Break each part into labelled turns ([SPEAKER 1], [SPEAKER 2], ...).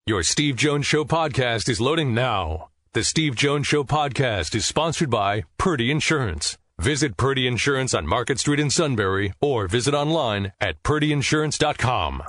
[SPEAKER 1] Your Steve Jones Show podcast is loading now. The Steve Jones Show podcast is sponsored by Purdy Insurance. Visit Purdy Insurance on Market Street in Sunbury or visit online at purdyinsurance.com.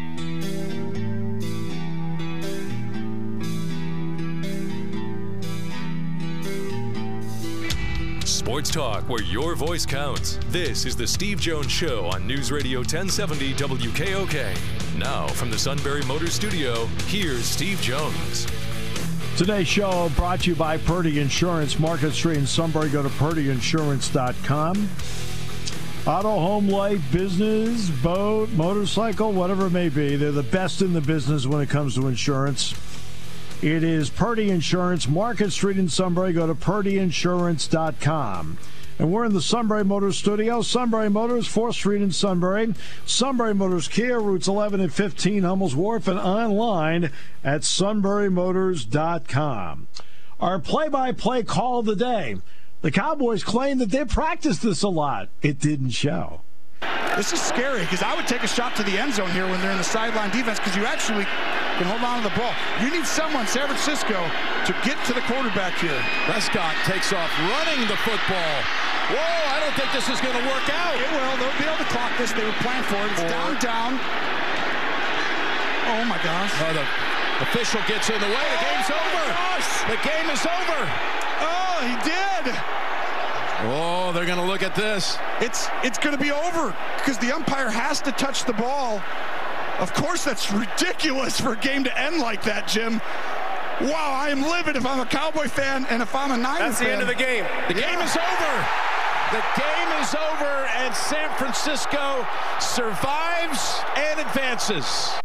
[SPEAKER 1] Sports talk where your voice counts. This is the Steve Jones Show on News Radio 1070 WKOK. Now from the Sunbury Motors Studio, here's Steve Jones.
[SPEAKER 2] Today's show brought to you by Purdy Insurance. Market Street in Sunbury. Go to purdyinsurance.com. Auto, home, life, business, boat, motorcycle, whatever it may be. They're the best in the business when it comes to insurance. It is Purdy Insurance, Market Street in Sunbury. Go to purdyinsurance.com. And we're in the Sunbury Motors Studio. Sunbury Motors, 4th Street in Sunbury. Sunbury Motors Kia, routes 11 and 15, Hummel's Wharf, and online at sunburymotors.com. Our play-by-play call of the day. The Cowboys claim that they practiced this a lot. It didn't show.
[SPEAKER 3] This is scary because I would take a shot to the end zone here when they're in the sideline defense because you actually can hold on to the ball. You need someone, San Francisco, to get to the quarterback here.
[SPEAKER 4] Prescott takes off running the football. Whoa, I don't think this is going to work out.
[SPEAKER 3] It will. They'll be able to clock this. They were planning for it. It's down. Oh, my gosh.
[SPEAKER 4] The official gets in the way. The game's over. The game is over.
[SPEAKER 3] Oh, he did.
[SPEAKER 4] Oh, they're going to look at this.
[SPEAKER 3] It's going to be over because the umpire has to touch the ball. Of course, that's ridiculous for a game to end like that, Jim. Wow, I am livid if I'm a Cowboy fan and if I'm a Niners fan.
[SPEAKER 4] That's the end of the game. The game is over. The game is over, and San Francisco survives and advances.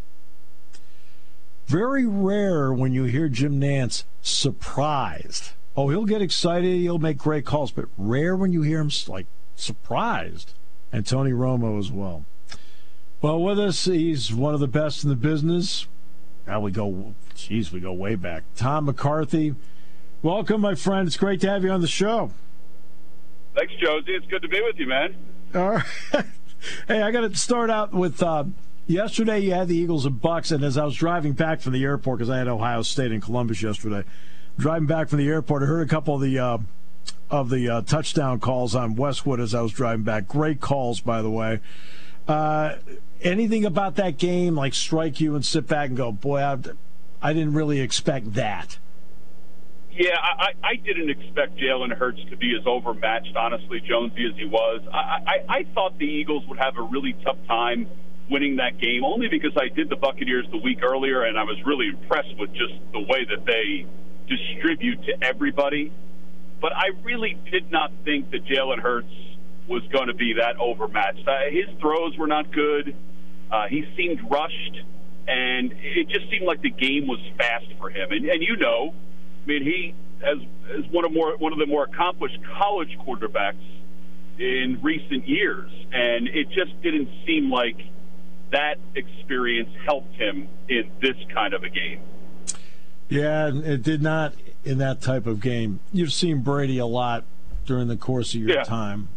[SPEAKER 2] Very rare when you hear Jim Nantz surprised. Oh, he'll get excited. He'll make great calls, but rare when you hear him like surprised. And Tony Romo as well. Well, with us, he's one of the best in the business. Now we go way back. Tom McCarthy, welcome, my friend. It's great to have you on the show.
[SPEAKER 5] Thanks, Josie. It's good to be with you, man.
[SPEAKER 2] All right. Hey, I got to start out with yesterday you had the Eagles and Bucks, and as I was driving back from the airport, because I had Ohio State in Columbus yesterday, driving back from the airport, I heard a couple of the touchdown calls on Westwood as I was driving back. Great calls, by the way. Anything about that game like strike you and sit back and go, boy, I didn't really expect that?
[SPEAKER 5] Yeah, I didn't expect Jalen Hurts to be as overmatched, honestly, Jonesy, as he was. I thought the Eagles would have a really tough time winning that game, only because I did the Buccaneers the week earlier, and I was really impressed with just the way that they distribute to everybody. But I really did not think that Jalen Hurts was going to be that overmatched. His throws were not good. He seemed rushed, and it just seemed like the game was fast for him. And you know, I mean, he as one of the more accomplished college quarterbacks in recent years, and it just didn't seem like that experience helped him in this kind of a game.
[SPEAKER 2] Yeah, it did not in that type of game. You've seen Brady a lot during the course of your time.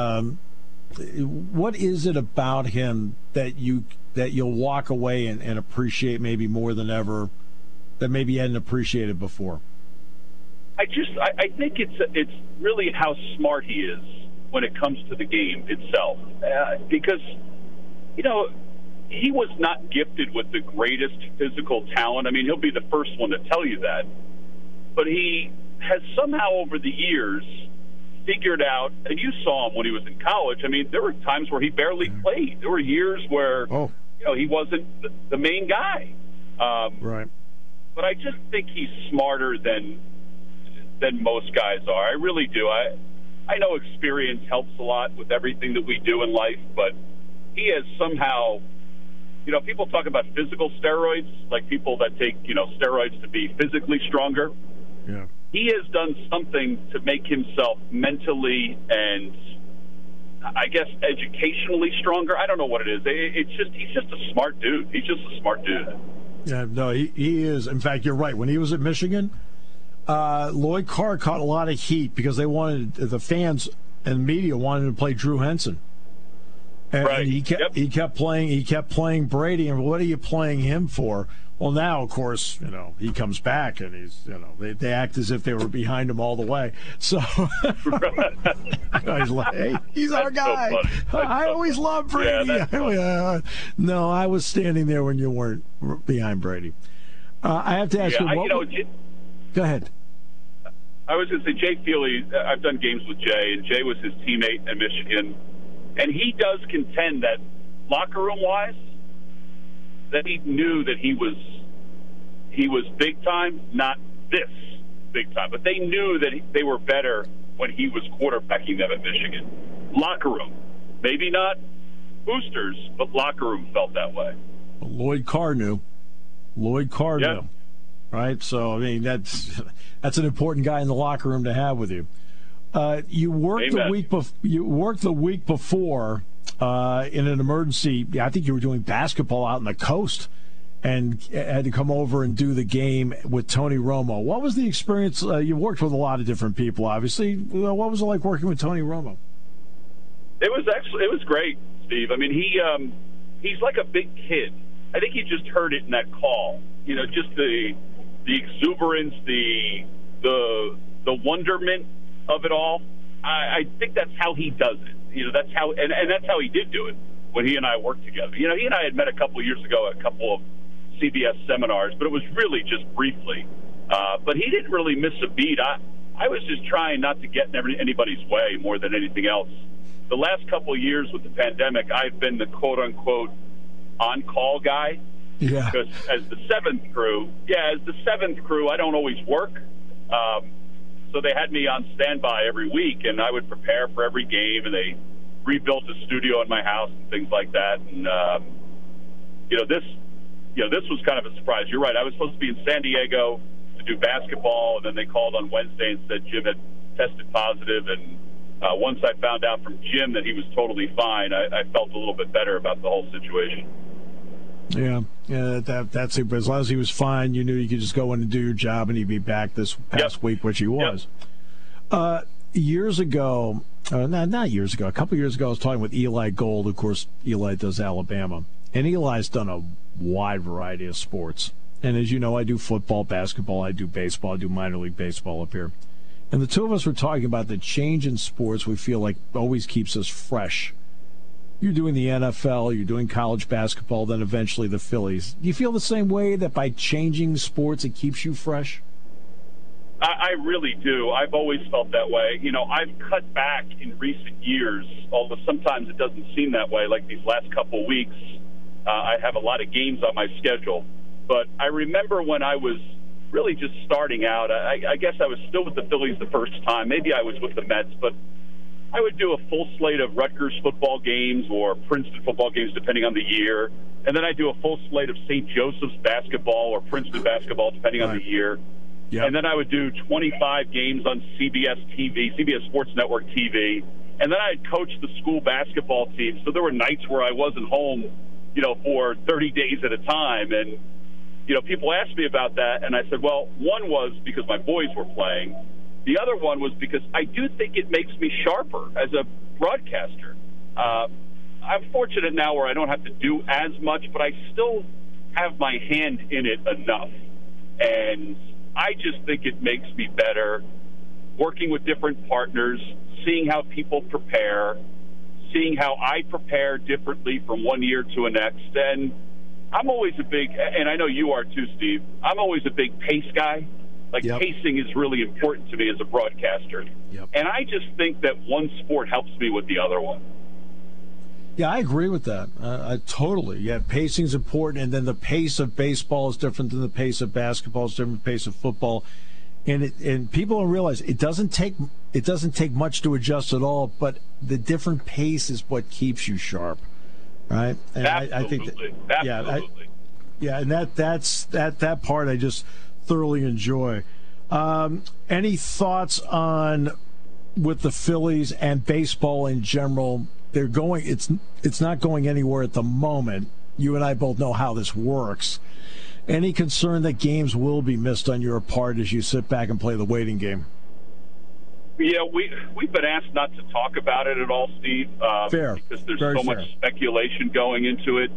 [SPEAKER 2] What is it about him that you'll walk away and appreciate maybe more than ever, that maybe you hadn't appreciated before?
[SPEAKER 5] I think it's really how smart he is when it comes to the game itself, because you know, he was not gifted with the greatest physical talent. I mean, he'll be the first one to tell you that. But he has somehow over the years figured out, and you saw him when he was in college. I mean, there were times where he barely played. There were years where he wasn't the main guy.
[SPEAKER 2] Right.
[SPEAKER 5] But I just think he's smarter than most guys are. I really do. I know experience helps a lot with everything that we do in life, but he has somehow, people talk about physical steroids, like people that take, steroids to be physically stronger.
[SPEAKER 2] Yeah.
[SPEAKER 5] He has done something to make himself mentally and, I guess, educationally stronger. I don't know what it is. He's just a smart dude. He's just a smart dude.
[SPEAKER 2] Yeah, no, he is. In fact, you're right. When he was at Michigan, Lloyd Carr caught a lot of heat because the fans and media wanted to play Drew Henson. And he kept playing Brady. And what are you playing him for? Well, now, of course, he comes back and he's, they act as if they were behind him all the way. So he's like, hey, he's our guy. So I always loved Brady. Yeah, no, I was standing there when you weren't behind Brady. I have to ask you, go ahead.
[SPEAKER 5] I was going to say, Jay Feely, I've done games with Jay, and Jay was his teammate in Michigan. And he does contend that locker room-wise, that he knew that he was big time, not this big time. But they knew that they were better when he was quarterbacking them at Michigan. Locker room. Maybe not boosters, but locker room felt that way.
[SPEAKER 2] Well, Lloyd Carr knew. Right? So, I mean, that's an important guy in the locker room to have with you. You worked the week before in an emergency. I think you were doing basketball out on the coast and had to come over and do the game with Tony Romo. What was the experience? You worked with a lot of different people, obviously. What was it like working with Tony Romo?
[SPEAKER 5] It was great, Steve. I mean, he's like a big kid. I think you just heard it in that call. Just the exuberance, the wonderment of it all. I think that's how he does it. That's how, and that's how he did do it when he and I worked together. He and I had met a couple of years ago at a couple of CBS seminars, but it was really just briefly. But he didn't really miss a beat. I was just trying not to get in anybody's way more than anything else. The last couple of years with the pandemic, I've been the quote-unquote on-call guy.
[SPEAKER 2] Yeah.
[SPEAKER 5] Because as the seventh crew, I don't always work. So they had me on standby every week, and I would prepare for every game, and they rebuilt a studio in my house and things like that. And, this was kind of a surprise. You're right. I was supposed to be in San Diego to do basketball, and then they called on Wednesday and said Jim had tested positive. And once I found out from Jim that he was totally fine, I felt a little bit better about the whole situation.
[SPEAKER 2] Yeah, that's it. But as long as he was fine, you knew you could just go in and do your job, and he'd be back this past week, which he was. Years ago, not years ago, a couple years ago, I was talking with Eli Gold. Of course, Eli does Alabama, and Eli's done a wide variety of sports. And as you know, I do football, basketball, I do baseball, I do minor league baseball up here. And the two of us were talking about the change in sports we feel like always keeps us fresh. You're doing the NFL, you're doing college basketball, then eventually the Phillies. Do you feel the same way, that by changing sports it keeps you fresh?
[SPEAKER 5] I really do. I've always felt that way. I've cut back in recent years, although sometimes it doesn't seem that way. Like these last couple of weeks, I have a lot of games on my schedule. But I remember when I was really just starting out, I guess I was still with the Phillies the first time. Maybe I was with the Mets, but I would do a full slate of Rutgers football games or Princeton football games, depending on the year. And then I'd do a full slate of St. Joseph's basketball or Princeton basketball, depending on the year. Yep. And then I would do 25 games on CBS TV, CBS Sports Network TV. And then I'd coach the school basketball team. So there were nights where I wasn't home, for 30 days at a time. And, people asked me about that. And I said, well, one was because my boys were playing. The other one was because I do think it makes me sharper as a broadcaster. I'm fortunate now where I don't have to do as much, but I still have my hand in it enough. And I just think it makes me better working with different partners, seeing how people prepare, seeing how I prepare differently from one year to the next. And I'm always and I know you are too, Steve, I'm always a big pace guy. Pacing is really important to me as a broadcaster. Yep. And I just think that one sport helps me with the other one.
[SPEAKER 2] Yeah, I agree with that. I totally. Yeah, pacing is important, and then the pace of baseball is different than the pace of basketball. It's different than the pace of football, and people don't realize it doesn't take much to adjust at all. But the different pace is what keeps you sharp, right? And
[SPEAKER 5] absolutely.
[SPEAKER 2] I think
[SPEAKER 5] absolutely.
[SPEAKER 2] And that part I just thoroughly enjoy. Any thoughts on with the Phillies and baseball in general? They're going. It's not going anywhere at the moment. You and I both know how this works. Any concern that games will be missed on your part as you sit back and play the waiting game?
[SPEAKER 5] Yeah, we've been asked not to talk about it at all, Steve.
[SPEAKER 2] Fair.
[SPEAKER 5] Because there's
[SPEAKER 2] Very
[SPEAKER 5] so much speculation going into it.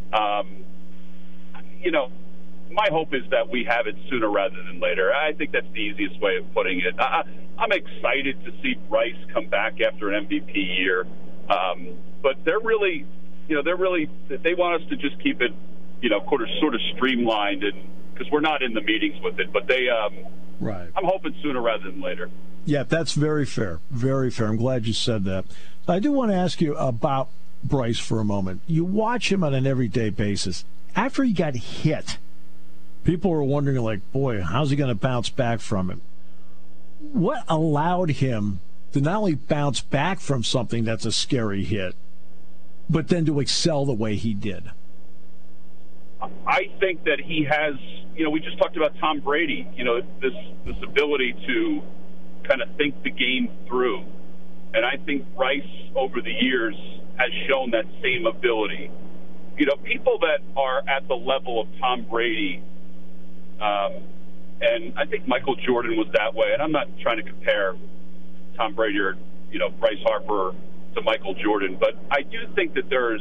[SPEAKER 5] My hope is that we have it sooner rather than later. I think that's the easiest way of putting it. I'm excited to see Bryce come back after an MVP year. But they're really, they want us to just keep it, sort of streamlined, and because we're not in the meetings with it. But
[SPEAKER 2] right.
[SPEAKER 5] I'm hoping sooner rather than later.
[SPEAKER 2] Yeah, that's very fair. Very fair. I'm glad you said that. I do want to ask you about Bryce for a moment. You watch him on an everyday basis. After he got hit, people were wondering, like, boy, how's he going to bounce back from it? What allowed him to not only bounce back from something that's a scary hit, but then to excel the way he did?
[SPEAKER 5] I think that he has, we just talked about Tom Brady, this ability to kind of think the game through. And I think Bryce, over the years, has shown that same ability. People that are at the level of Tom Brady, and I think Michael Jordan was that way, and I'm not trying to compare Tom Brady or, Bryce Harper to Michael Jordan, but I do think that there's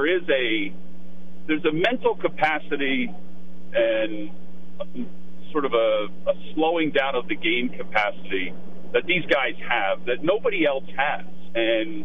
[SPEAKER 5] a mental capacity and sort of a slowing down of the game capacity that these guys have that nobody else has. And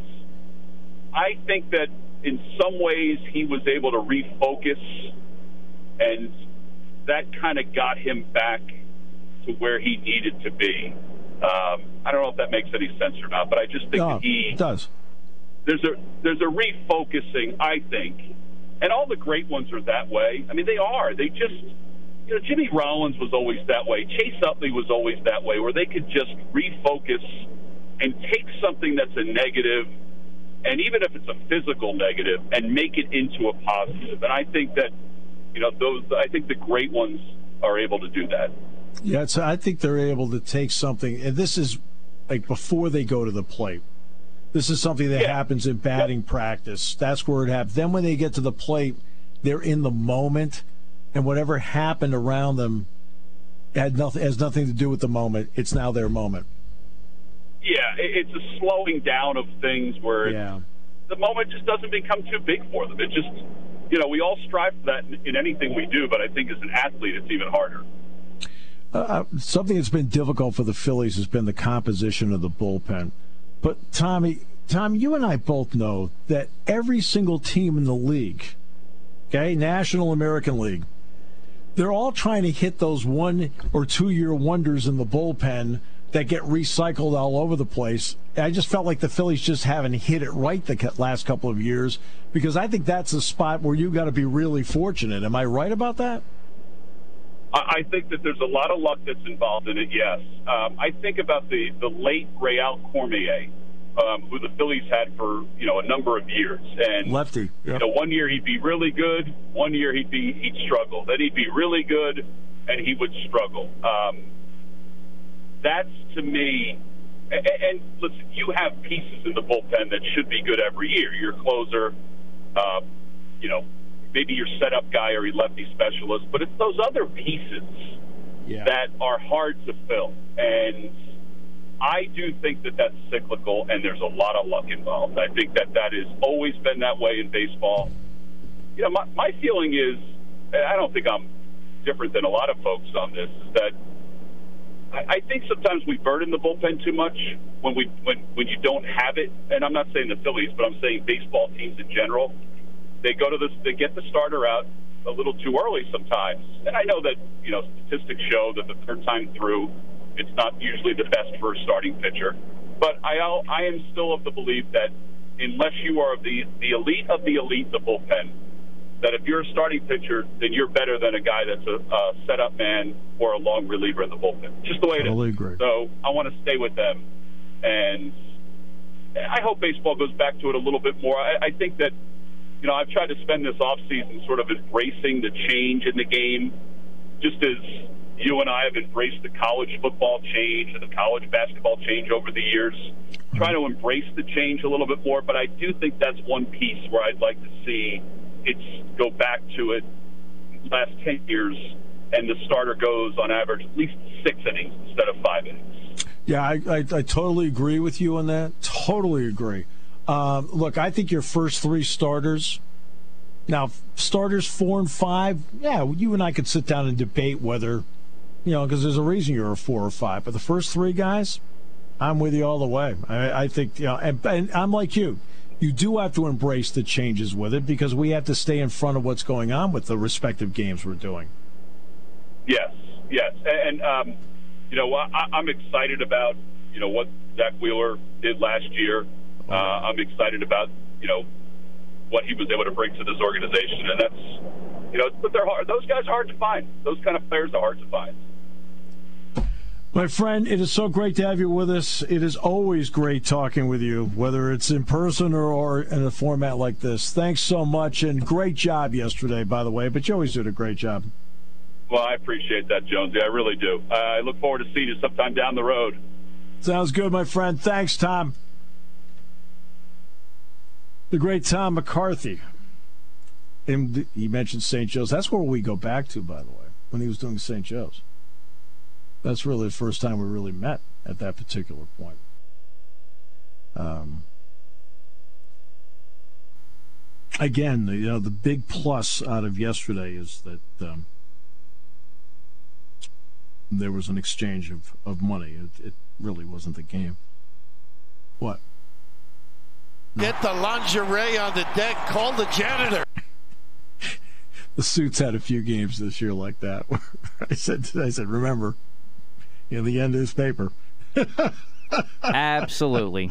[SPEAKER 5] I think that in some ways he was able to refocus, and that kind of got him back to where he needed to be. I don't know if that makes any sense or not, but I just think that
[SPEAKER 2] it does.
[SPEAKER 5] There's a refocusing, I think, and all the great ones are that way. I mean, they are. They just, Jimmy Rollins was always that way. Chase Utley was always that way, where they could just refocus and take something that's a negative, and even if it's a physical negative, and make it into a positive. And I think that, I think the great ones are able to do that.
[SPEAKER 2] Yeah, I think they're able to take something, and this is like before they go to the plate. This is something that happens in batting practice. That's where it happens. Then when they get to the plate, they're in the moment, and whatever happened around them has nothing to do with the moment. It's now their moment.
[SPEAKER 5] Yeah, it's a slowing down of things where the moment just doesn't become too big for them. It just, we all strive for that in anything we do, but I think as an athlete it's even harder.
[SPEAKER 2] Something that's been difficult for the Phillies has been the composition of the bullpen. But, Tom, you and I both know that every single team in the league, National American League, they're all trying to hit those 1 or 2 year wonders in the bullpen that get recycled all over the place. I just felt like the Phillies just haven't hit it right the last couple of years, because I think that's a spot where you've got to be really fortunate. Am I right about that?
[SPEAKER 5] I think that there's a lot of luck that's involved in it, yes. I think about the late Real Cormier, who the Phillies had for, a number of years. And
[SPEAKER 2] lefty. Yep.
[SPEAKER 5] 1 year he'd be really good, 1 year he'd struggle. Then he'd be really good, and he would struggle. That's, to me, and listen, you have pieces in the bullpen that should be good every year. Your closer, maybe your setup guy or your lefty specialist, but it's those other pieces that are hard to fill. And I do think that that's cyclical, and there's a lot of luck involved. I think that has always been that way in baseball. My feeling is, and I don't think I'm different than a lot of folks on this, is that I think sometimes we burden the bullpen too much when you don't have it. And I'm not saying the Phillies, but I'm saying baseball teams in general. They get the starter out a little too early sometimes. And I know that, statistics show that the third time through, it's not usually the best for a starting pitcher. But I am still of the belief that unless you are the elite of the elite, the bullpen, that if you're a starting pitcher, then you're better than a guy that's a setup man or a long reliever in the bullpen. Just the way it is.
[SPEAKER 2] Totally agree.
[SPEAKER 5] So I want to stay with them. And I hope baseball goes back to it a little bit more. I think that, I've tried to spend this offseason sort of embracing the change in the game, just as you and I have embraced the college football change and the college basketball change over the years. Try to embrace the change a little bit more, but I do think that's one piece where I'd like to see it go back to it last 10 years, and the starter goes on average at least 6 innings instead of 5 innings.
[SPEAKER 2] Yeah, I totally agree with you on that. Totally agree. Look, I think your first three starters. Now, starters 4 and 5. Yeah, you and I could sit down and debate whether, because there's a reason you're a 4 or 5. But the first three guys, I'm with you all the way. I think, and I'm like you. You do have to embrace the changes with it because we have to stay in front of what's going on with the respective games we're doing.
[SPEAKER 5] Yes. And I'm excited about, what Zach Wheeler did last year. I'm excited about, what he was able to bring to this organization. And that's, but they're hard. Those guys are hard to find. Those kind of players are hard to find.
[SPEAKER 2] My friend, it is so great to have you with us. It is always great talking with you, whether it's in person or in a format like this. Thanks so much, and great job yesterday, by the way. But you always did a great job.
[SPEAKER 5] Well, I appreciate that, Jonesy. I really do. I look forward to seeing you sometime down the road.
[SPEAKER 2] Sounds good, my friend. Thanks, Tom. The great Tom McCarthy. And he mentioned St. Joe's. That's where we go back to, by the way, when he was doing St. Joe's. That's really the first time we really met at that particular point. Again, the big plus out of yesterday is that there was an exchange of money. It really wasn't the game. What?
[SPEAKER 4] Get the lingerie on the deck. Call the janitor.
[SPEAKER 2] The Suits had a few games this year like that. I said, remember, the end of his paper.
[SPEAKER 6] Absolutely.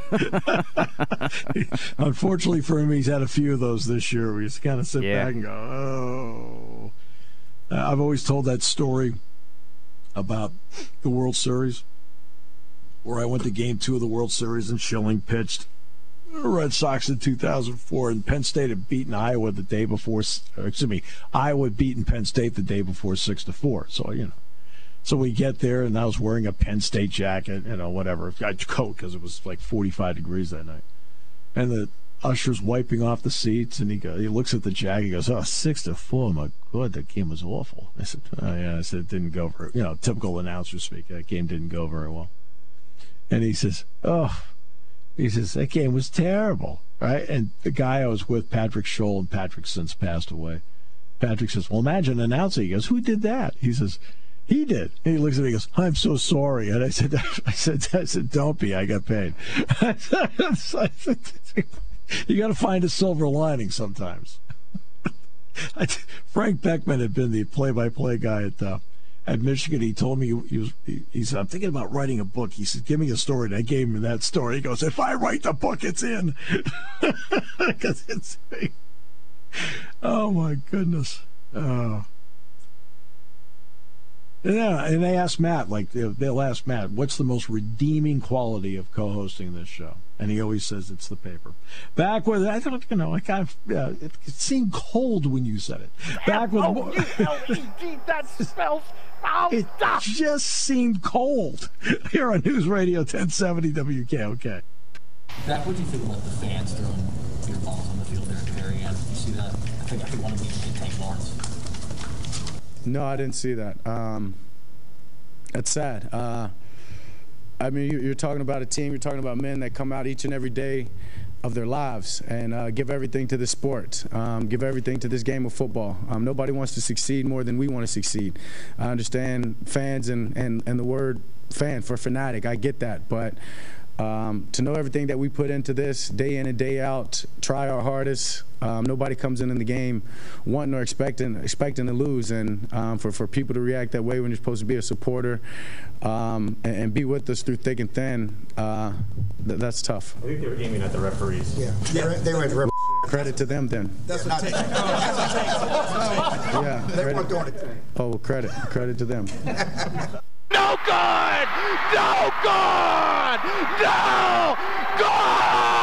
[SPEAKER 2] Unfortunately for him, he's had a few of those this year. We just kind of sit back and go, oh. I've always told that story about the World Series, where I went to Game 2 of the World Series and Schilling pitched. Red Sox in 2004, and Penn State had beaten Iowa the day before. Iowa had beaten Penn State the day before 6-4. So so we get there, and I was wearing a Penn State jacket, whatever, a coat because it was like 45 degrees that night. And the usher's wiping off the seats, and he looks at the jacket. He goes, "Oh, 6-4, my God, that game was awful." I said, "Oh yeah," I said, "It didn't go very, typical announcer speak. That game didn't go very well." And he says, "Oh." He says, that game was terrible, right? And the guy I was with, Patrick Scholl, and Patrick since passed away. Patrick says, well, imagine announcing. He goes, who did that? He says, he did. And he looks at me and goes, I'm so sorry. And I said, don't be. I got paid. You got to find a silver lining sometimes. Frank Beckman had been the play-by-play guy at Michigan. He told me he said, I'm thinking about writing a book. He said, give me a story. And I gave him that story. He goes, if I write the book, it's in. Because it's me. Oh, my goodness. And they asked Matt, they'll ask Matt, what's the most redeeming quality of co-hosting this show? And he always says it's the paper. Back with, I thought, it seemed cold when you said it. Back with
[SPEAKER 4] M-O-U-L-E-D, that spells
[SPEAKER 2] it just seemed cold here on News Radio 1070 WKOK.
[SPEAKER 7] Zach, what do you think about the fans throwing beer balls on the field there at the very end? You see that? I think one of them hit Tank Lawrence.
[SPEAKER 8] No, I didn't see that. That's sad. I mean, you're talking about a team, you're talking about men that come out each and every day of their lives and give everything to the sport, give everything to this game of football. Nobody wants to succeed more than we want to succeed. I understand fans and the word fan for fanatic. I get that. But to know everything that we put into this day in and day out, try our hardest. Nobody comes in the game wanting or expecting to lose, and for people to react that way when you're supposed to be a supporter and be with us through thick and thin, that's tough.
[SPEAKER 9] I think they were aiming at the referees.
[SPEAKER 10] Yeah, they were at the referees.
[SPEAKER 8] Credit to them then.
[SPEAKER 10] That's not.
[SPEAKER 8] Yeah.
[SPEAKER 10] They weren't doing it.
[SPEAKER 8] Oh, credit to them.
[SPEAKER 4] No good! No good! No good!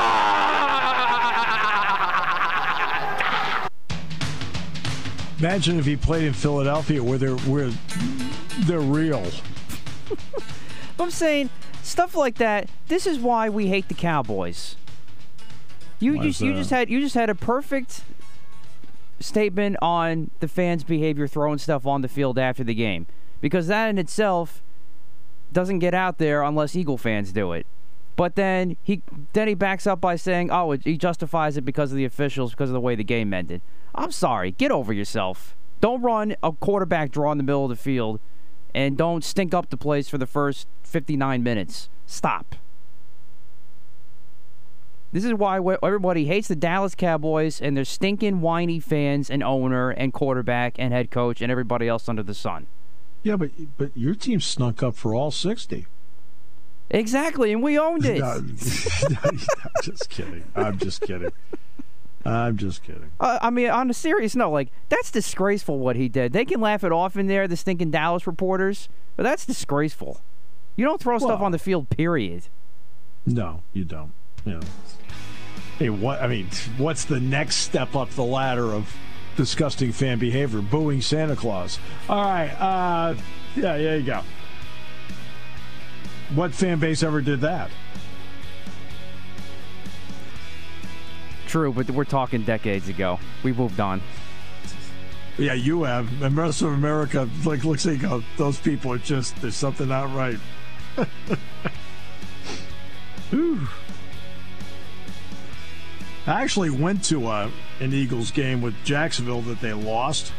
[SPEAKER 2] Imagine if he played in Philadelphia where they're real.
[SPEAKER 6] I'm saying stuff like that. This is why we hate the Cowboys. You just had a perfect statement on the fans' behavior throwing stuff on the field after the game, because that in itself doesn't get out there unless Eagle fans do it. But then he backs up by saying, he justifies it because of the officials, because of the way the game ended. I'm sorry. Get over yourself. Don't run a quarterback draw in the middle of the field, and don't stink up the place for the first 59 minutes. Stop. This is why everybody hates the Dallas Cowboys and their stinking, whiny fans and owner and quarterback and head coach and everybody else under the sun.
[SPEAKER 2] Yeah, but your team snuck up for all 60.
[SPEAKER 6] Exactly, and we owned it.
[SPEAKER 2] I'm just kidding. I'm just kidding.
[SPEAKER 6] I mean, on a serious note, that's disgraceful what he did. They can laugh it off in there, the stinking Dallas reporters, but that's disgraceful. You don't throw stuff on the field, period.
[SPEAKER 2] No, you don't. Hey, what's the next step up the ladder of disgusting fan behavior? Booing Santa Claus. All right. Yeah, there you go. What fan base ever did that?
[SPEAKER 6] True, but we're talking decades ago. We moved on.
[SPEAKER 2] Yeah, you have. And the rest of America, looks like those people are just, there's something not right. Whew. I actually went to an Eagles game with Jacksonville that they lost.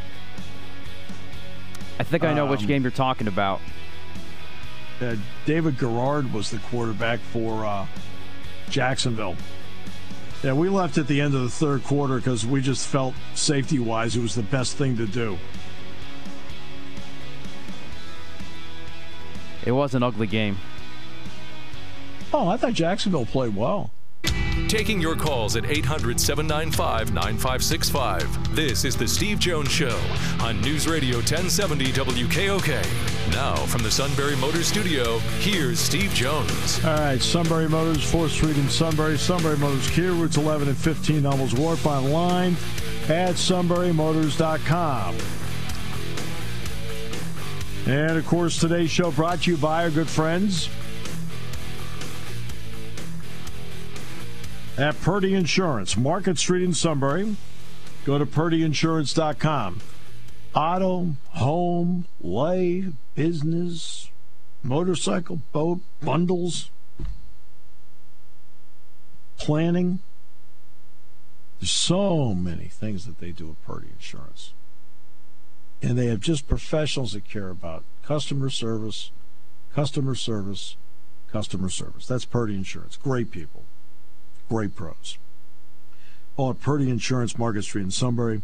[SPEAKER 6] I think I know which game you're talking about.
[SPEAKER 2] David Garrard was the quarterback for Jacksonville. Yeah, we left at the end of the third quarter because we just felt safety-wise it was the best thing to do.
[SPEAKER 6] It was an ugly game.
[SPEAKER 2] Oh, I thought Jacksonville played well.
[SPEAKER 1] Taking your calls at 800-795-9565. This is the Steve Jones Show on News Radio 1070 WKOK. Now, from the Sunbury Motors Studio, here's Steve Jones.
[SPEAKER 2] All right, Sunbury Motors, 4th Street in Sunbury. Sunbury Motors Kia, routes 11 and 15, Hummels Wharf, online at sunburymotors.com. And, of course, today's show brought to you by our good friends at Purdy Insurance, Market Street in Sunbury. Go to purdyinsurance.com. Auto, home, life, business, motorcycle, boat, bundles, planning. There's so many things that they do at Purdy Insurance. And they have just professionals that care about customer service, customer service, customer service. That's Purdy Insurance. Great people. Great pros. All at Purdy Insurance, Market Street in Sunbury.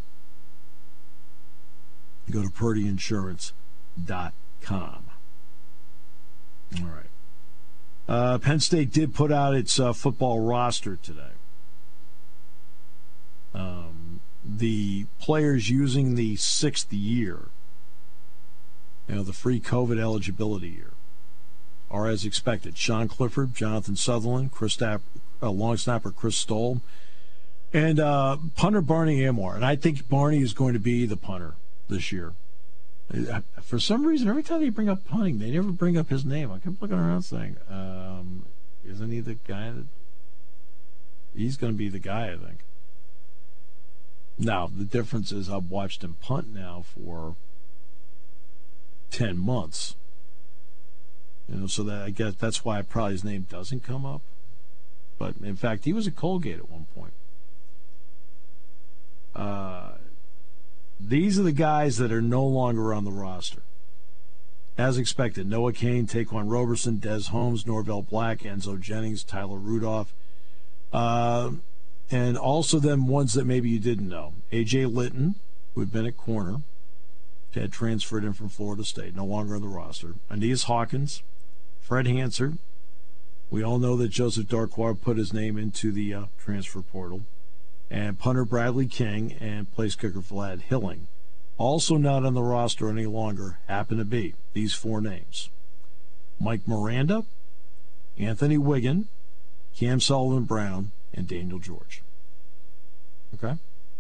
[SPEAKER 2] You go to purdyinsurance.com. All right. Penn State did put out its football roster today. The players using the 6th year, the free COVID eligibility year, are as expected. Sean Clifford, Jonathan Sutherland, long snapper Chris Stoll, and punter Barney Amor. And I think Barney is going to be the punter this year. For some reason, every time they bring up punting, they never bring up his name. I kept looking around saying, isn't he the guy that... He's going to be the guy, I think. Now, the difference is I've watched him punt now for 10 months. So that I guess that's why probably his name doesn't come up. But, in fact, he was at Colgate at one point. These are the guys that are no longer on the roster. As expected, Noah Cain, Taquan Roberson, Des Holmes, Norvell Black, Enzo Jennings, Tyler Rudolph. And also them ones that maybe you didn't know. A.J. Litton, who had been at corner, had transferred in from Florida State, no longer on the roster. Aeneas Hawkins, Fred Hansard. We all know that Joseph Darkwa put his name into the transfer portal. And punter Bradley King and place kicker Vlad Hilling. Also not on the roster any longer happen to be these 4 names. Mike Miranda, Anthony Wiggin, Cam Sullivan-Brown, and Daniel George. Okay?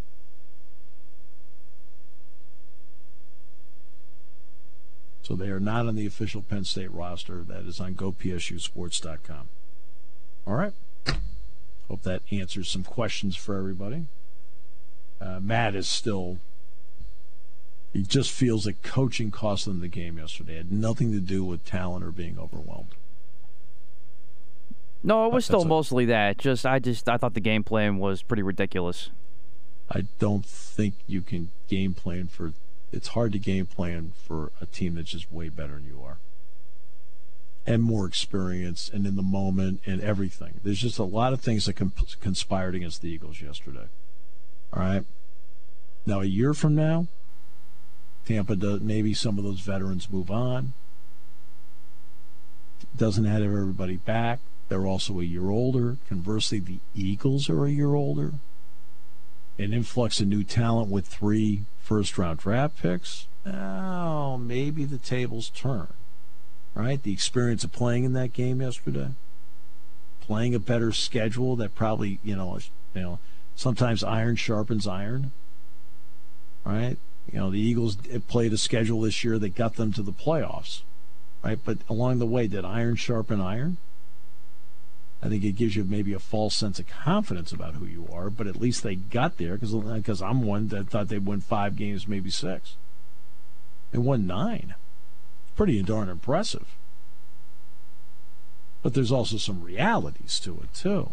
[SPEAKER 2] So they are not on the official Penn State roster. That is on GoPSUSports.com. All right. Hope that answers some questions for everybody. Matt is still He just feels that coaching cost them the game yesterday. It had nothing to do with talent or being overwhelmed.
[SPEAKER 6] No, it was still mostly that. I thought the game plan was pretty ridiculous.
[SPEAKER 2] I don't think you can game plan for. It's hard to game plan for a team that's just way better than you are, and more experience, and in the moment, and everything. There's just a lot of things that conspired against the Eagles yesterday. All right. Now, a year from now, Tampa does. Maybe some of those veterans move on. Doesn't have everybody back. They're also a year older. Conversely, the Eagles are a year older. An influx of new talent with 3 first-round draft picks. Oh, maybe the tables turn. Right? The experience of playing in that game yesterday, playing a better schedule that probably, sometimes iron sharpens iron. Right? The Eagles played a schedule this year that got them to the playoffs. Right? But along the way, did iron sharpen iron? I think it gives you maybe a false sense of confidence about who you are, but at least they got there because I'm one that thought they'd win 5 games, maybe 6. They won 9. Pretty darn impressive. But there's also some realities to it, too.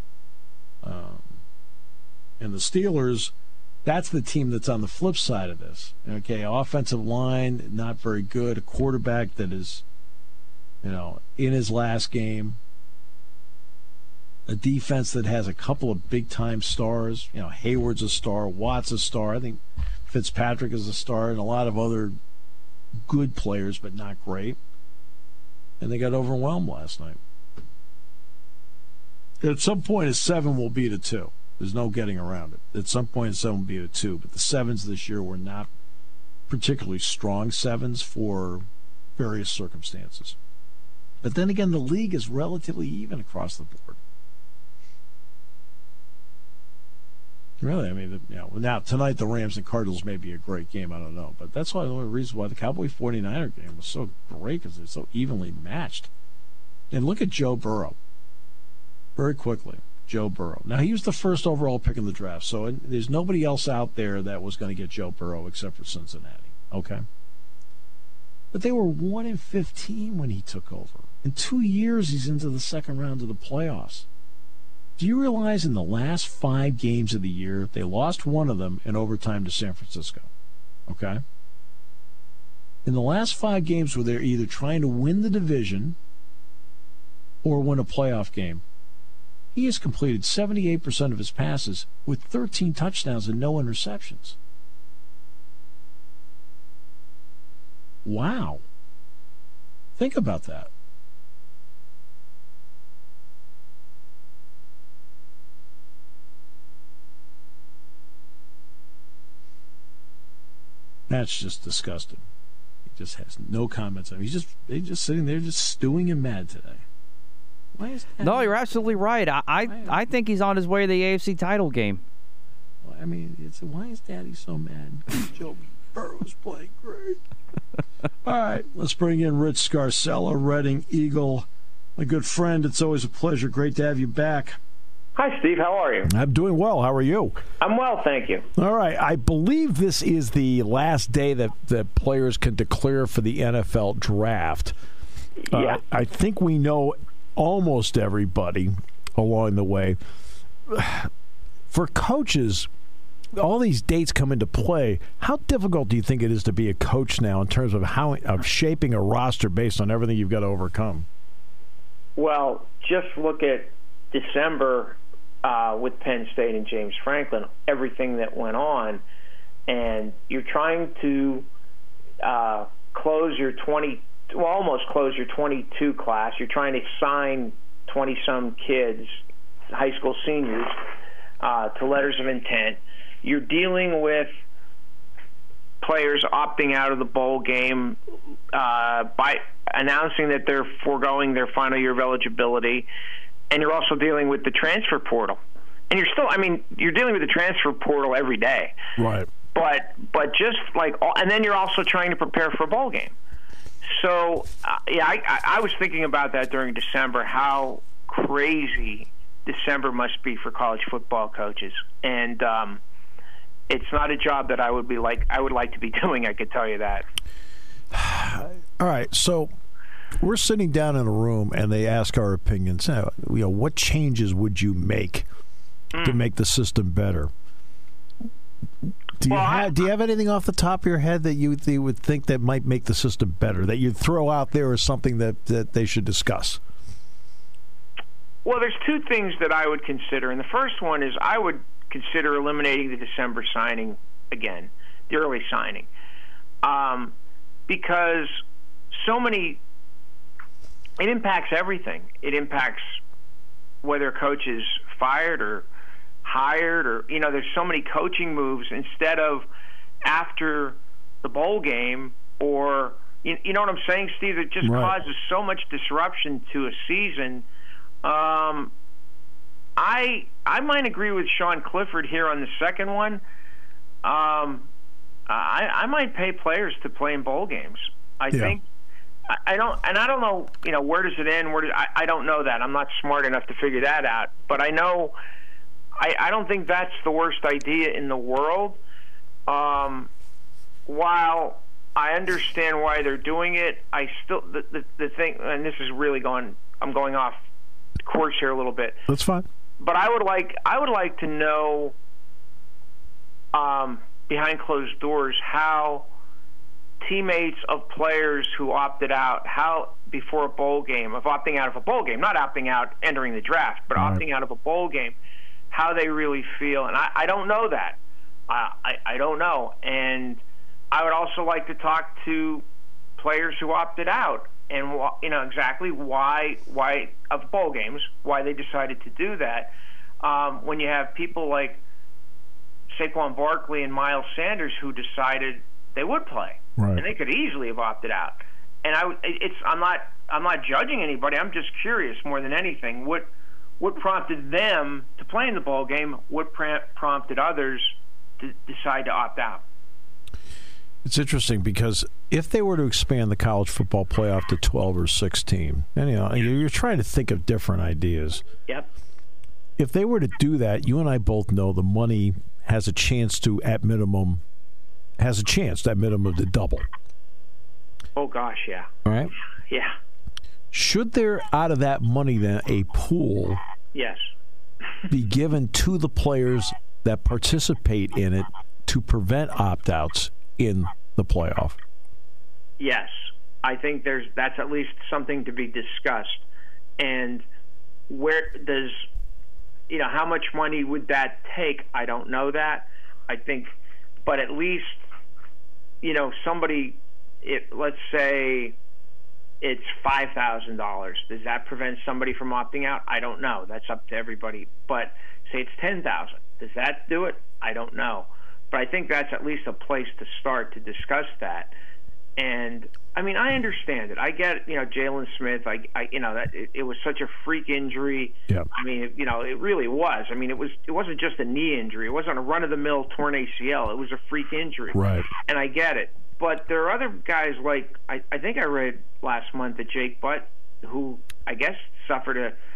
[SPEAKER 2] And the Steelers, that's the team that's on the flip side of this. Okay, offensive line, not very good. A quarterback that is, in his last game. A defense that has a couple of big-time stars. Hayward's a star, Watt's a star. I think Fitzpatrick is a star, and a lot of other good players, but not great. And they got overwhelmed last night. At some point, a 7 will beat a 2. There's no getting around it. At some point, a 7 will beat a 2. But the 7s this year were not particularly strong 7s for various circumstances. But then again, the league is relatively even across the board. Really, now tonight the Rams and Cardinals may be a great game. I don't know, but that's one of the reasons why the Cowboy-49er game was so great, because it's so evenly matched. And look at Joe Burrow. Very quickly, Joe Burrow. Now, he was the first overall pick in the draft, so there's nobody else out there that was going to get Joe Burrow except for Cincinnati. Okay, but they were 1-15 when he took over. In 2 years, he's into the second round of the playoffs. Do you realize in the last 5 games of the year, they lost one of them in overtime to San Francisco? Okay? In the last 5 games where they're either trying to win the division or win a playoff game, he has completed 78% of his passes with 13 touchdowns and no interceptions. Wow. Think about that. That's just disgusting. He just has no comments on it. He's just sitting there just stewing and mad today. Why is that?
[SPEAKER 6] No, you're absolutely right. I think he's on his way to the AFC title game.
[SPEAKER 2] Well, why is Daddy so mad? Joe Burrow's playing great. All right, let's bring in Rich Scarcella, Reading Eagle. My good friend, it's always a pleasure. Great to have you back.
[SPEAKER 11] Hi, Steve. How are you?
[SPEAKER 2] I'm doing well. How are you?
[SPEAKER 11] I'm well, thank you.
[SPEAKER 2] All right. I believe this is the last day that players can declare for the NFL draft.
[SPEAKER 11] Yeah.
[SPEAKER 2] I think we know almost everybody along the way. For coaches, all these dates come into play. How difficult do you think it is to be a coach now in terms of shaping a roster based on everything you've got to overcome?
[SPEAKER 11] Well, just look at December with Penn State and James Franklin, everything that went on, and you're trying to almost close your 22 class. You're trying to sign 20-some kids, high school seniors, to letters of intent. You're dealing with players opting out of the bowl game by announcing that they're foregoing their final year of eligibility. And you're also dealing with the transfer portal. And you're dealing with the transfer portal every day.
[SPEAKER 2] Right.
[SPEAKER 11] But just and then you're also trying to prepare for a bowl game. So, I was thinking about that during December, how crazy December must be for college football coaches. And it's not a job that I would like to be doing. I could tell you that.
[SPEAKER 2] All right, so we're sitting down in a room and they ask our opinions. What changes would you make to make the system better? Do you have anything off the top of your head that you would think that might make the system better, that you'd throw out there as something that they should discuss?
[SPEAKER 11] Well, there's two things that I would consider, and the first one is I would consider eliminating the December signing again, the early signing, because it impacts everything. It impacts whether a coach is fired or hired, or there's so many coaching moves instead of after the bowl game, or you know what I'm saying, Steve? It just causes so much disruption to a season. I might agree with Sean Clifford here on the second one. I might pay players to play in bowl games. I think I don't know. Where does it end? I don't know that. I'm not smart enough to figure that out. But I know. I don't think that's the worst idea in the world. While I understand why they're doing it, I still the thing, and this is really I'm going off course here a little bit.
[SPEAKER 2] That's fine.
[SPEAKER 11] But I would like to know behind closed doors how teammates of players who opted out, before a bowl game, of opting out of a bowl game, not opting out entering the draft, but opting out of a bowl game, how they really feel. And I don't know that. I don't know. And I would also like to talk to players who opted out and exactly why of bowl games, why they decided to do that. When you have people like Saquon Barkley and Miles Sanders who decided they would play, and they could easily have opted out. And I'm not judging anybody. I'm just curious more than anything. What prompted them to play in the bowl game? What prompted others to decide to opt out?
[SPEAKER 2] It's interesting because if they were to expand the college football playoff to 12 or 16, and you're trying to think of different ideas.
[SPEAKER 11] Yep.
[SPEAKER 2] If they were to do that, you and I both know the money has a chance to, at minimum, to double.
[SPEAKER 11] Oh gosh, yeah.
[SPEAKER 2] All right.
[SPEAKER 11] Yeah.
[SPEAKER 2] Should there, out of that money, then a pool?
[SPEAKER 11] Yes.
[SPEAKER 2] be given to the players that participate in it to prevent opt-outs in the playoff?
[SPEAKER 11] Yes. I think that's at least something to be discussed. And where does, how much money would that take? I don't know that. I think, but at least, somebody, let's say it's $5,000. Does that prevent somebody from opting out? I don't know. That's up to everybody. But say it's $10,000. Does that do it? I don't know. But I think that's at least a place to start to discuss that. And I understand it. I get it. Jalen Smith. It was such a freak injury.
[SPEAKER 2] Yeah.
[SPEAKER 11] It really was. It wasn't just a knee injury. It wasn't a run-of-the-mill torn ACL. It was a freak injury.
[SPEAKER 2] Right.
[SPEAKER 11] And I get it. But there are other guys like I think I read last month that Jake Butt, who I guess suffered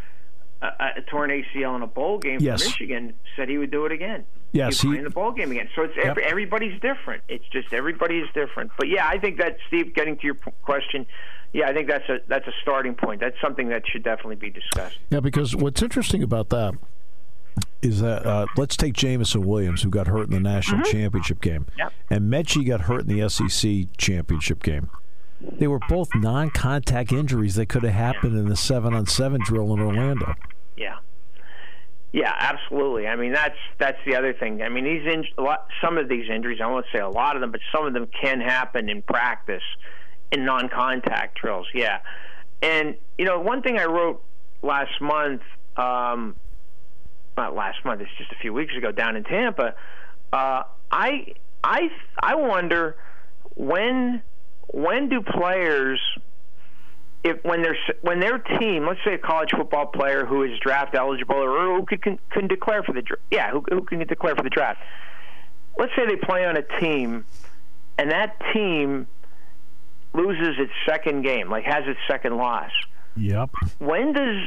[SPEAKER 11] a torn ACL in a bowl game for Michigan, said he would do it again.
[SPEAKER 2] Yes,
[SPEAKER 11] he in the bowl game again. So it's everybody's different. It's just everybody is different. But yeah, I think that, Steve, getting to your question, yeah, I think that's a starting point. That's something that should definitely be discussed.
[SPEAKER 2] Yeah, because what's interesting about that is that let's take Jamison Williams, who got hurt in the national championship game, and Mechie got hurt in the SEC championship game. They were both non-contact injuries that could have happened in the 7-on-7 drill in Orlando.
[SPEAKER 11] Yeah. Yeah, absolutely. That's the other thing. Some of these injuries, I won't say a lot of them, but some of them can happen in practice in non-contact drills. Yeah. And, one thing I wrote last month, not last month, it's just a few weeks ago down in Tampa, I wonder when do players, when their team, let's say a college football player who is draft eligible or who can declare for the who can declare for the draft. Let's say they play on a team, and that team loses its second game, has its second loss.
[SPEAKER 2] Yep.
[SPEAKER 11] When does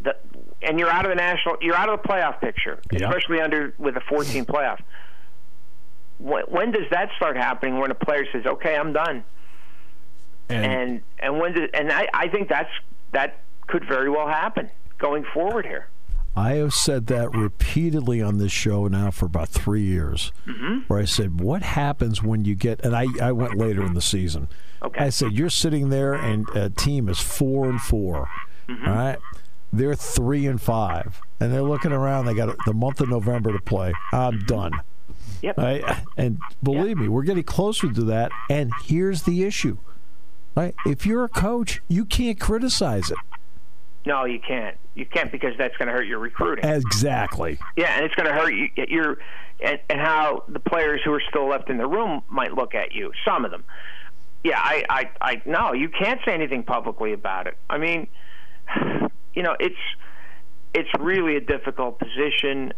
[SPEAKER 11] and you're out of the playoff picture, especially with a 14 playoff. when does that start happening? When a player says, "Okay, I'm done," and when does, and I think that could very well happen going forward here.
[SPEAKER 2] I have said that repeatedly on this show now for about 3 years, where I said, what happens when you get, and I went later in the season.
[SPEAKER 11] Okay.
[SPEAKER 2] I said, you're sitting there and a team is 4-4, all right? They're 3-5, and they're looking around. They got the month of November to play. I'm done.
[SPEAKER 11] Yep.
[SPEAKER 2] Right? And believe me, we're getting closer to that, and here's the issue. Right? If you're a coach, you can't criticize it.
[SPEAKER 11] No, you can't. You can't, because that's going to hurt your recruiting.
[SPEAKER 2] Exactly.
[SPEAKER 11] Yeah, and it's going to hurt you. And how the players who are still left in the room might look at you. Some of them. Yeah, I no, you can't say anything publicly about it. I mean, you know, it's really a difficult position.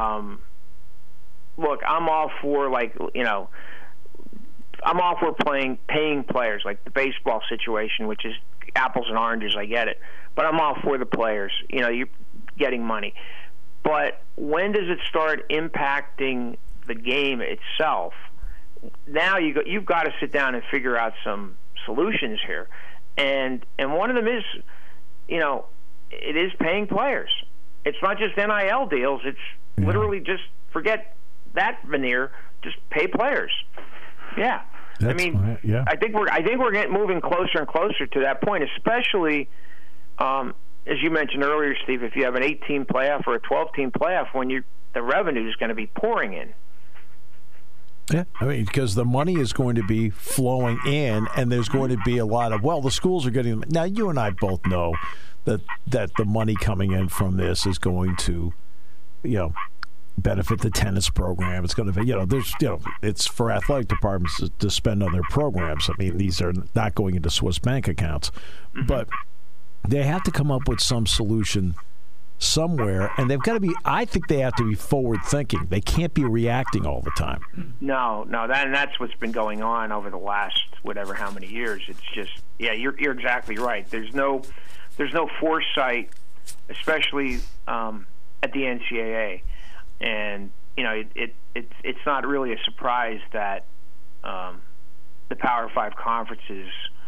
[SPEAKER 11] Look, I'm all for, like, you know, I'm all for paying players, like the baseball situation, which is apples and oranges. I get it. But I'm all for the players. You know, you're getting money. But when does it start impacting the game itself? Now you've got to sit down and figure out some solutions here. And one of them is, you know, it is paying players. It's not just NIL deals. It's literally just forget that veneer. Just pay players. Yeah. I mean, I think we're moving closer and closer to that point, especially as you mentioned earlier, Steve. If you have an 8-team playoff or a 12-team playoff, when the revenue is going to be pouring in.
[SPEAKER 2] Yeah, I mean, because the money is going to be flowing in, and there's going to be a lot of, well, the schools are getting them. Now, you and I both know that the money coming in from this is going to, you know, benefit the tennis program. It's going to be, you know, there's, you know, it's for athletic departments to spend on their programs. I mean, these are not going into Swiss bank accounts, but they have to come up with some solution somewhere, and they've got to be, I think they have to be forward thinking. They can't be reacting all the time.
[SPEAKER 11] No, that's what's been going on over the last whatever how many years. It's just, yeah, you're exactly right. There's no foresight, especially at the NCAA. And, you know, it's not really a surprise that the Power 5 conferences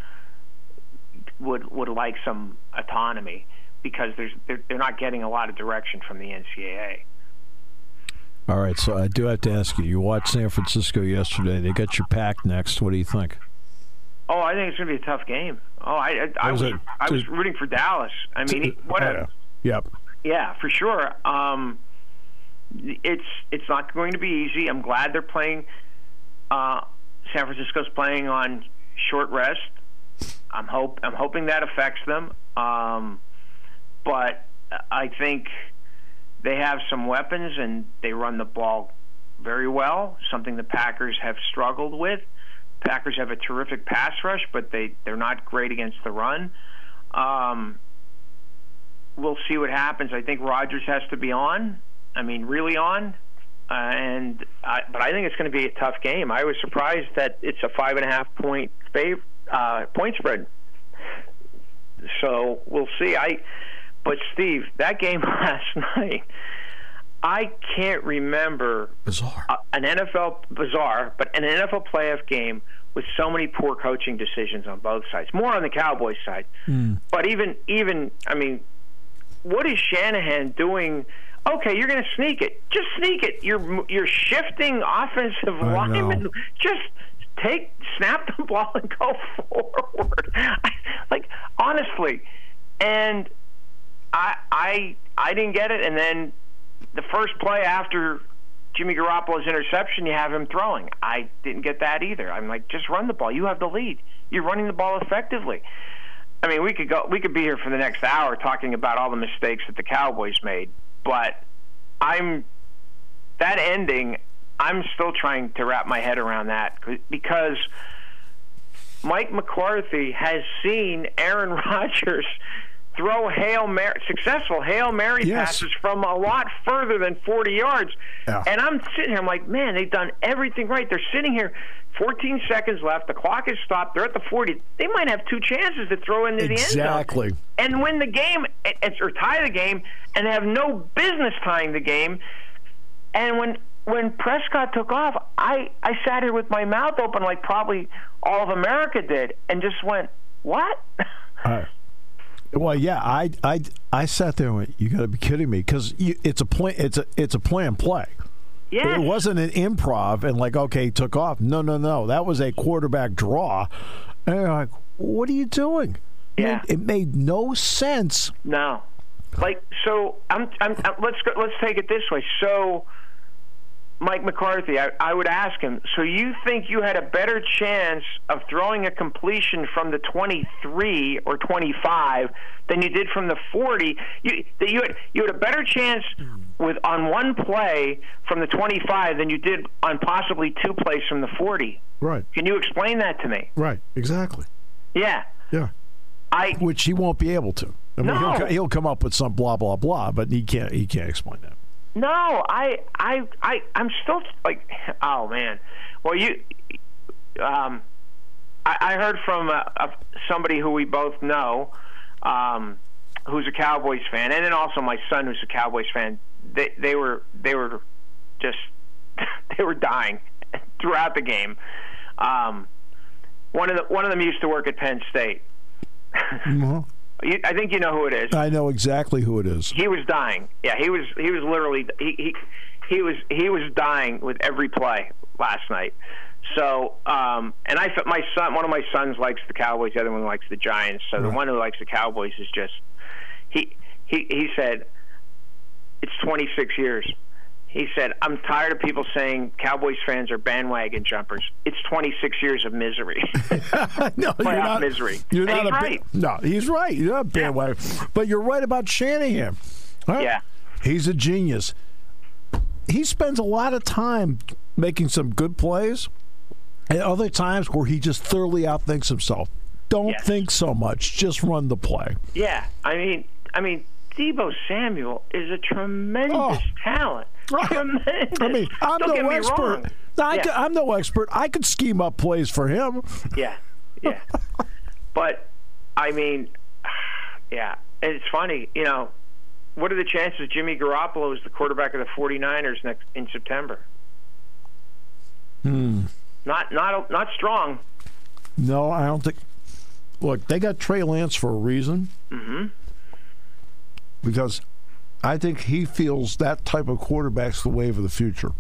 [SPEAKER 11] would like some autonomy, because they're not getting a lot of direction from the NCAA.
[SPEAKER 2] All right, so I do have to ask you, you watched San Francisco yesterday. They got your pack next. What do you think?
[SPEAKER 11] Oh, I think it's going to be a tough game. Oh, I was rooting for Dallas. I mean,
[SPEAKER 2] Yep.
[SPEAKER 11] Yeah, for sure. It's not going to be easy. I'm glad they're playing. San Francisco's playing on short rest. I'm hoping that affects them. But I think they have some weapons, and they run the ball very well, something the Packers have struggled with. Packers have a terrific pass rush, but they're not great against the run. We'll see what happens. I think Rodgers has to be on. I mean, really on. But I think it's going to be a tough game. I was surprised that it's a 5.5 point spread. So we'll see. But Steve, that game last night, I can't remember an NFL playoff game with so many poor coaching decisions on both sides. More on the Cowboys side, but even I mean, what is Shanahan doing? Okay, you're going to sneak it. Just sneak it. You're shifting offensive linemen. Just snap the ball and go forward. Like, honestly, and I didn't get it. And then the first play after Jimmy Garoppolo's interception, you have him throwing. I didn't get that either. I'm like, just run the ball. You have the lead. You're running the ball effectively. I mean, we could be here for the next hour talking about all the mistakes that the Cowboys made. But that ending, I'm still trying to wrap my head around that, because Mike McCarthy has seen Aaron Rodgers throw successful Hail Mary passes from a lot further than 40 yards. Yeah. And I'm sitting here, I'm like, man, they've done everything right. They're sitting here, 14 seconds left, the clock is stopped, they're at the 40. They might have 2 chances to throw into the end zone.
[SPEAKER 2] Exactly.
[SPEAKER 11] And win the game, or tie the game, and have no business tying the game. And when when Prescott took off, I sat here with my mouth open like probably all of America did, and just went, "What?"
[SPEAKER 2] Well, yeah, I sat there and went, "You got to be kidding me!" Because it's a plan. It's a plan play.
[SPEAKER 11] Yeah.
[SPEAKER 2] It wasn't an improv and like, okay, he took off. No. That was a quarterback draw. And you're like, what are you doing?
[SPEAKER 11] Yeah.
[SPEAKER 2] It made no sense.
[SPEAKER 11] No. Like, so let's take it this way. So Mike McCarthy, I would ask him, so you think you had a better chance of throwing a completion from the 23 or 25 than you did from the 40? You had a better chance on one play from the 25 than you did on possibly two plays from the 40.
[SPEAKER 2] Right.
[SPEAKER 11] Can you explain that to me?
[SPEAKER 2] Right. Exactly.
[SPEAKER 11] Yeah.
[SPEAKER 2] Yeah. Which he won't be able to. I mean,
[SPEAKER 11] No.
[SPEAKER 2] he'll come up with some blah blah blah, but he can't explain that.
[SPEAKER 11] No, I'm still like, oh man. Well, I heard from somebody who we both know, who's a Cowboys fan, and then also my son, who's a Cowboys fan. They were just they were dying throughout the game. One of them used to work at Penn State.
[SPEAKER 2] Mm-hmm.
[SPEAKER 11] I think you know who it is.
[SPEAKER 2] I know exactly who it is.
[SPEAKER 11] He was dying. Yeah, he was literally he was dying with every play last night. So, and one of my sons likes the Cowboys, the other one likes the Giants. So the one who likes the Cowboys is just he said it's 26 years. He said, I'm tired of people saying Cowboys fans are bandwagon jumpers. It's 26 years of misery.
[SPEAKER 2] No, you're not.
[SPEAKER 11] Misery.
[SPEAKER 2] You're
[SPEAKER 11] and
[SPEAKER 2] not
[SPEAKER 11] he's
[SPEAKER 2] right. No, he's right. You're not bandwagon. Yeah. But you're right about Shanahan. Right?
[SPEAKER 11] Yeah.
[SPEAKER 2] He's a genius. He spends a lot of time making some good plays, and other times where he just thoroughly outthinks himself. Don't think so much. Just run the play.
[SPEAKER 11] Yeah. I mean, Deebo Samuel is a tremendous talent.
[SPEAKER 2] Right.
[SPEAKER 11] Tremendous.
[SPEAKER 2] I mean, I'm
[SPEAKER 11] Don't
[SPEAKER 2] no
[SPEAKER 11] get me
[SPEAKER 2] expert.
[SPEAKER 11] wrong.
[SPEAKER 2] I'm no expert. I could scheme up plays for him.
[SPEAKER 11] Yeah. But, I mean, yeah. And it's funny, what are the chances Jimmy Garoppolo is the quarterback of the 49ers in September? Not strong.
[SPEAKER 2] No, I don't think. Look, they got Trey Lance for a reason.
[SPEAKER 11] Mm-hmm.
[SPEAKER 2] Because I think he feels that type of quarterback's the wave of the future.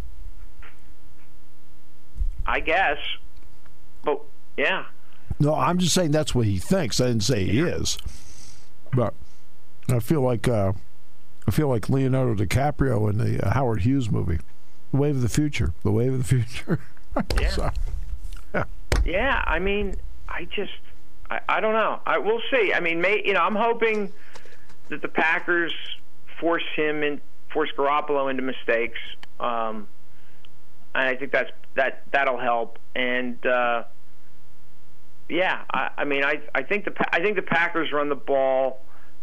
[SPEAKER 11] I guess. But, yeah.
[SPEAKER 2] No, I'm just saying that's what he thinks. I didn't say he is. But I feel like Leonardo DiCaprio in the Howard Hughes movie. The wave of the future. The wave of the future.
[SPEAKER 11] Yeah.
[SPEAKER 2] So, yeah.
[SPEAKER 11] Yeah, I mean, I don't know. We'll see. I mean, I'm hoping that the Packers force Garoppolo into mistakes, and I think that'll help. And yeah, I think the Packers run the ball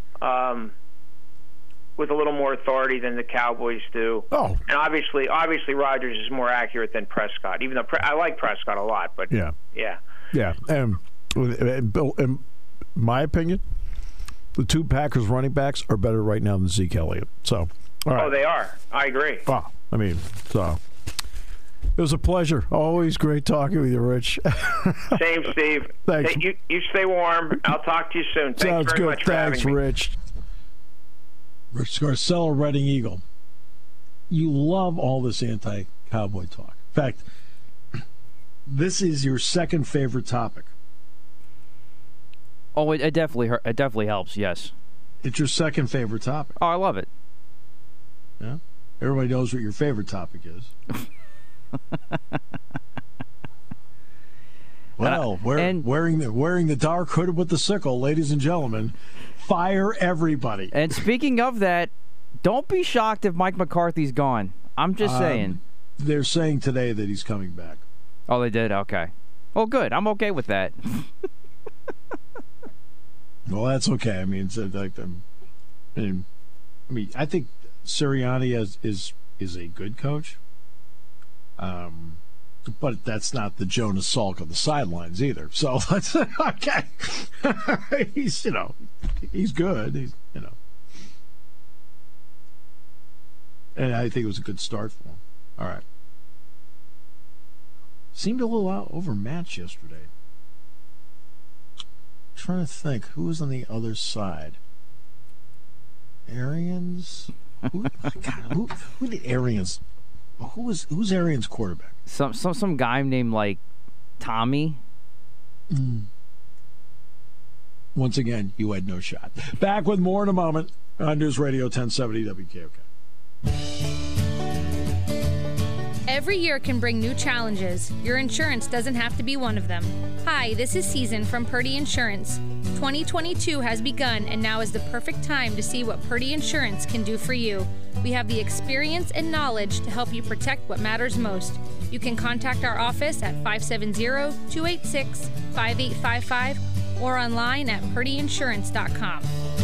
[SPEAKER 11] with a little more authority than the Cowboys do.
[SPEAKER 2] Oh,
[SPEAKER 11] and obviously Rodgers is more accurate than Prescott. Even though I like Prescott a lot, but
[SPEAKER 2] yeah. And in my opinion, the two Packers running backs are better right now than Zeke Elliott. So, all right.
[SPEAKER 11] Oh, they are. I agree.
[SPEAKER 2] Wow. I mean, so it was a pleasure. Always great talking with you, Rich.
[SPEAKER 11] Same, Steve.
[SPEAKER 2] Thanks.
[SPEAKER 11] You stay warm. I'll talk to you soon. Thanks
[SPEAKER 2] Sounds
[SPEAKER 11] very
[SPEAKER 2] good.
[SPEAKER 11] much for
[SPEAKER 2] Thanks,
[SPEAKER 11] having me.
[SPEAKER 2] Rich. Rich Scarcella, Reading Eagle. You love all this anti-cowboy talk. In fact, this is your second favorite topic.
[SPEAKER 6] Oh, it definitely helps. Yes,
[SPEAKER 2] it's your second favorite topic.
[SPEAKER 6] Oh, I love it.
[SPEAKER 2] Yeah, everybody knows what your favorite topic is. Well, wearing the dark hood with the sickle, ladies and gentlemen, fire everybody.
[SPEAKER 6] And speaking of that, don't be shocked if Mike McCarthy's gone. I'm just saying.
[SPEAKER 2] They're saying today that he's coming back.
[SPEAKER 6] Oh, they did? Okay. Well, good. I'm okay with that.
[SPEAKER 2] Well, that's okay. I mean, it's like I think Sirianni is a good coach. But that's not the Jonas Salk on the sidelines either. So that's okay. He's good. He's and I think it was a good start for him. All right. seemed a little overmatched yesterday. I'm trying to think who was on the other side. Arians? Who the Arians? Who's Arians' quarterback?
[SPEAKER 6] Some guy named like Tommy.
[SPEAKER 2] Once again, you had no shot. Back with more in a moment on News Radio 1070 WKOK.
[SPEAKER 12] Every year can bring new challenges. Your insurance doesn't have to be one of them. Hi, this is Season from Purdy Insurance. 2022 has begun, and now is the perfect time to see what Purdy Insurance can do for you. We have the experience and knowledge to help you protect what matters most. You can contact our office at 570-286-5855 or online at purdyinsurance.com.